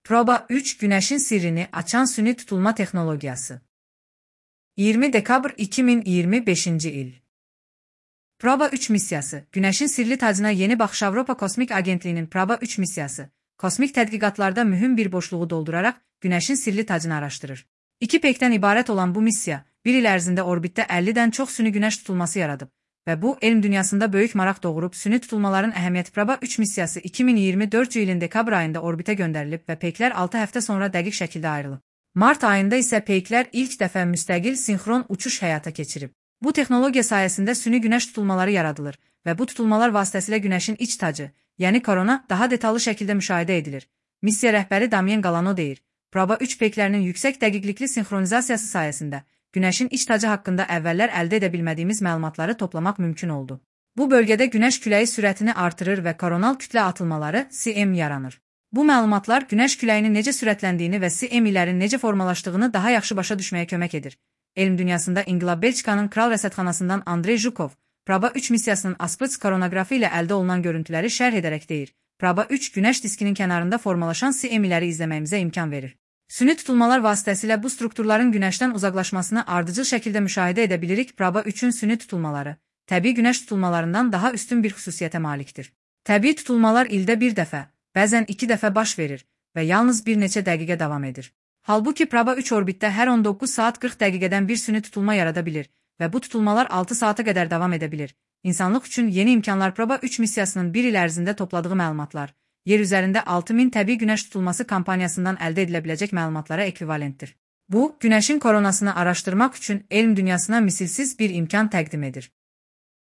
Proba 3 Güneşin sirrini açan süni tutulma teknolojisi. 20 dekabr 2025 il. Proba 3 missiyası, Güneşin sirli tacına yeni baxış. Avropa Kosmik Agentliğinin Proba 3 missiyası, kosmik tədqiqatlarda mühüm bir boşluğu doldurarak Güneşin sirli tacını araştırır. 2 pekdən ibarət olan bu missiya, bir il ərzində orbitdə 50-dən çox süni güneş tutulması yaradıb və bu, elm dünyasında böyük maraq doğurub. Süni tutulmaların əhəmiyyəti. Proba 3 missiyası 2024 ilin dekabr ayında orbitə göndərilib və peyklər 6 həftə sonra dəqiq şəkildə ayrılıb. Mart ayında isə peyklər ilk dəfə müstəqil sinxron uçuş həyata keçirib. Bu texnologiya sayəsində süni güneş tutulmaları yaradılır və bu tutulmalar vasitəsilə Güneşin iç tacı, yəni korona, daha detallı şəkildə müşahidə edilir. Missiya rəhbəri Damien Galano deyir, Proba 3 peyklərinin yüksək dəqiqlikli sinxronizasiyası sayəsində Güneşin iç tacı haqqında əvvəllər əldə edə bilmədiyimiz məlumatları toplamaq mümkün oldu. Bu bölgədə güneş küləyi sürətini artırır və koronal kütlə atılmaları (CM) yaranır. Bu məlumatlar güneş küləyinin necə sürətləndiyini və CM-lərin necə formalaşdığını daha yaxşı başa düşməyə kömək edir. Elm dünyasında İnqilab Belçikanın Kral Rəsədxanasından Andrey Zhukov, Proba 3 missiyasının Aspıts koronoqrafı ilə əldə olunan görüntüləri şərh edərək deyir, Proba 3 güneş diskinin kənarında formalaşan CM-ləri izləməyimizə imkan verir. Süni tutulmalar vasitəsilə bu strukturların güneşdən uzaqlaşmasını ardıcıl şəkildə müşahidə edə bilirik. Proba 3-ün süni tutulmaları, təbii güneş tutulmalarından daha üstün bir xüsusiyyətə malikdir. Təbii tutulmalar ildə bir dəfə, bəzən 2 dəfə baş verir və yalnız bir neçə dəqiqə davam edir. Halbuki Proba 3 orbitdə hər 19 saat 40 dəqiqədən bir süni tutulma yarada bilir və bu tutulmalar 6 saata qədər davam edə bilir. İnsanlıq üçün yeni imkanlar. Proba 3 missiyasının bir il ərzində topladığı məlumatlar, yer üzərində 6000 təbii güneş tutulması kampaniyasından əldə edilə biləcək məlumatlara ekvivalentdir. Bu, Güneşin koronasını araşdırmaq üçün elm dünyasına misilsiz bir imkan təqdim edir.